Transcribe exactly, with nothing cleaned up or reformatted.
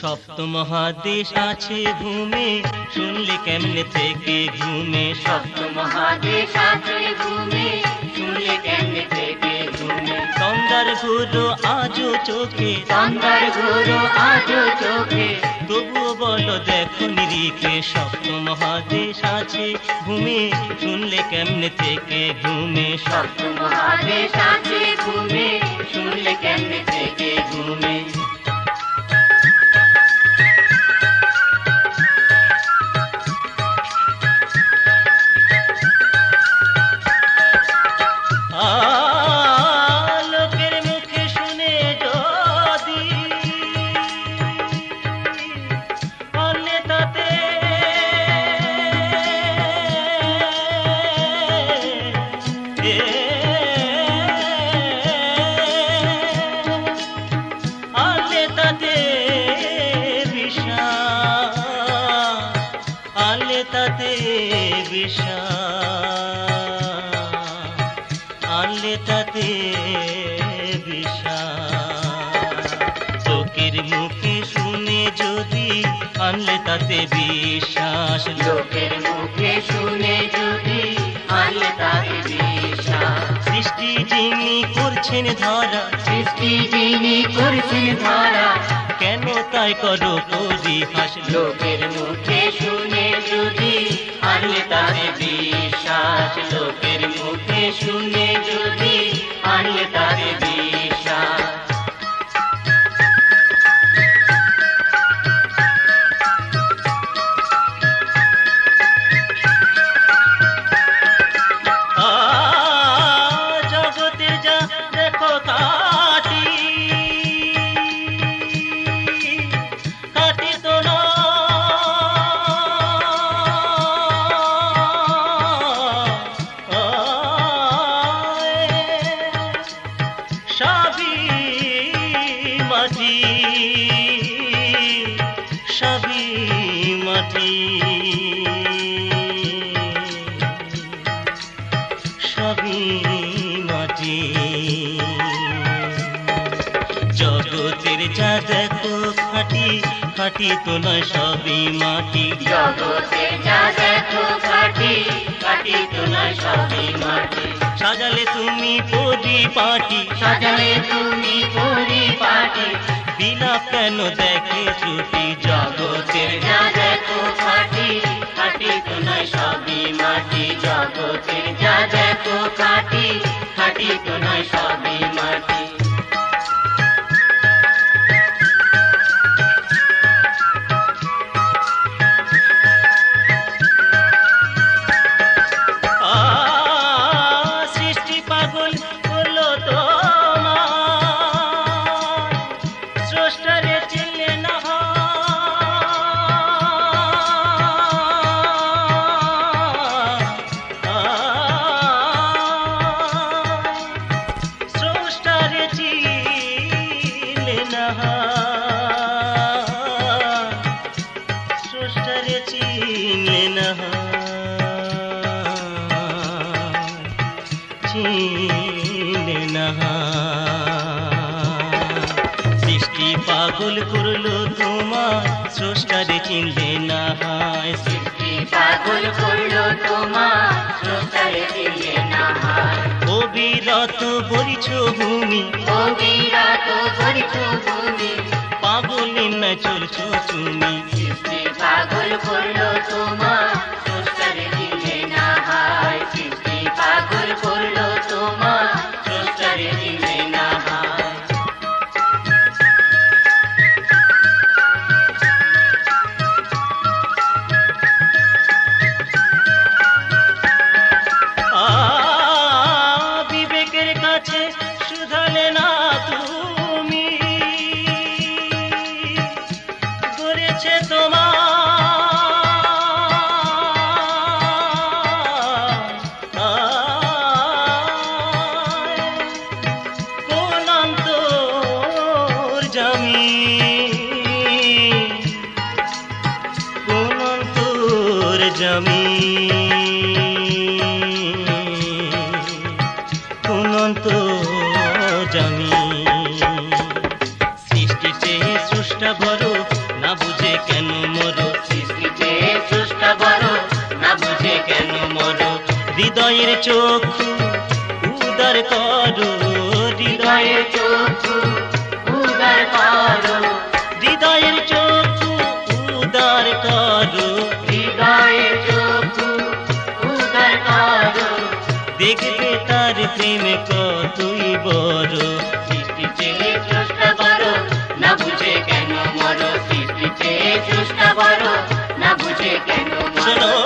সপ্ত মহাদেশ আছে ভূমে, শুনলে কেমনে থেকে ঘুমে। সপ্ত মহাদেশ আছে ভূমে, শুনলে কেমনে থেকে ঘুমে। তন্দার ঘুরো আজও চোখে, তন্দার ঘুরো আজও চোখে, তবুও বলো দেখো নিরিখে। সপ্ত মহাদেশ আছে ভূমে, শুনলে কেমনে থেকে ঘুমে। সপ্ত মহাদেশ আছে ভূমে, শুনলে কেমনে থেকে ঘুমে। লোকের মুখে শুনে যদি অন্যে তাতে আনলে তাতে বিষাদ, আনলে তাতে বিষাদ, আনলে তাতে বিষাদ। লোকের মুখে শুনে যদি আনলে তাতে বিশ্বাস। লোকের মুখে শুনে যদি আনলে তাতে বিশ্বাস। সৃষ্টি যিনি করছেন ধরা, সৃষ্টি যিনি করছেন ধরা, কেন তাই করো পরিহাস। লোকের মুখে শুনে যদি আনলে তাতে বিশ্বাস। লোকের মুখে শুনে যদি আনলে তাতে বিশ্বাস। জগতে যা দেখো কাটি, কাটি তো না সবই মাটি, সবই মাটি, সবই মাটি। জগতের যা দেখো খাটি, খাটি তো নয় সবই মাটি। জগতে যা দেখো খাটি, খাটি তো নয় সবই মাটি। সাজালে তুমি পরিপাটি, সাজালে তুমি পরিপাটি, বিলাপ কেন দেখে ত্রুটি। জগতের যা দেখো খাটি, খাটি তো নয় সবই মাটি। জগতে যা দেখো খাটি, খাটি তো নয় সবই মাটি। সৃষ্টি পাগল করলো তোমার, স্রষ্টারে চিনলে না স্রষ্টারে চিনলে না, স্রষ্টারে চিনলে না, চিনলে না। সৃষ্টি পাগল করলো তোমার, স্রষ্টারে চিনলে না। সৃষ্টি পাগল করলো তোমার, স্রষ্টারে চিনলে না। অবিরত বরিছ ভূমি, অবিরত বরিছ ভূমি, পাগলের না চলছ তুমি। সৃষ্টি পাগল করলো তোমার, স্রষ্টারে চিনলে না। সৃষ্টি পাগল করলো তোমার, স্রষ্টারে চিনলে না। বিবেকের কাছে শুধালে না তুমি, করেছে তোমার কোন অন্তর জামি, কোন অন্তর জামি, কোন অন্তর জামি। সৃষ্টিতে স্রষ্টা বড় বুঝে কেন মরো, সৃষ্টিতে স্রষ্টা বড়, না বুঝে কেন মরো। হৃদয়ের চক্ষু উদার করো, হৃদয়ের চক্ষু উদার করো, হৃদয়ের চক্ষু উদার করো, হৃদয়ের চক্ষু উদার করো। দেখবে তার প্রেম কতই বড়। সৃষ্টিতে স্রষ্টা বড়, না বুঝে কেন মরো, সৃষ্টিতে স্রষ্টা বড়, না বুঝে কেন মরো। শোনো